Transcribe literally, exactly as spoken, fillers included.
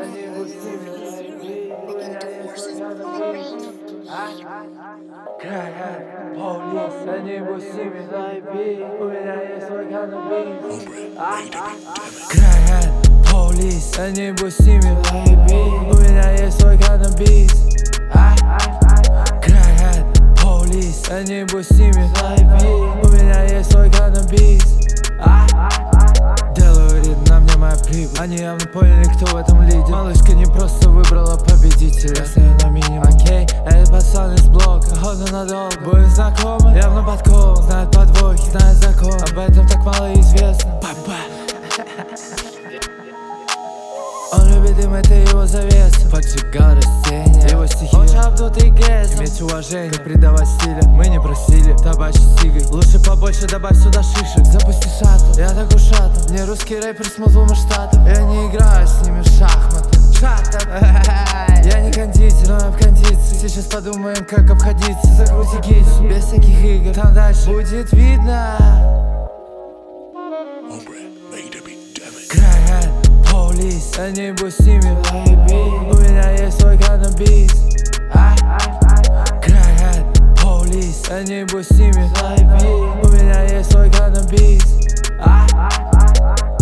Police, они бусими заеби. У меня есть свой каннабис. Крайхат, police, они бусими заеби. У меня есть свой каннабис. Крайхат, police, они бусими заеби. У меня есть свой каннабис. Делаю рид, на мне моя прибыль. Они явно поняли, кто в этом лидер. Малышка не просто выбрала победителя. Я стою на минимум, окей, этот пацан из блока. Походу надолго, будем знакомы, явно подкован. Знает подвохи, знает закон, об этом так мало известно. Папа. Он любит дым, это его завеса. Поджигал растения, его стихи. Он шабдутый гэс. Иметь уважение, как придавать стиля. Мы не просили, табачить сигой. Лучше побольше добавь сюда шишек. Запусти шаттл, я так ушатан. Мне русский рэпер с музлом штатов. Я не играю с ними в шахматы. Шаттл. Я не кондитер, но я в кондиции. Сейчас подумаем, как обходиться. Закрути гильзу, без всяких игр. Там дальше будет видно. Крайхат, police, они бусими заеби. У меня есть свой каннабис. Крайхат, police, они бусими заеби. У меня есть свой каннабис.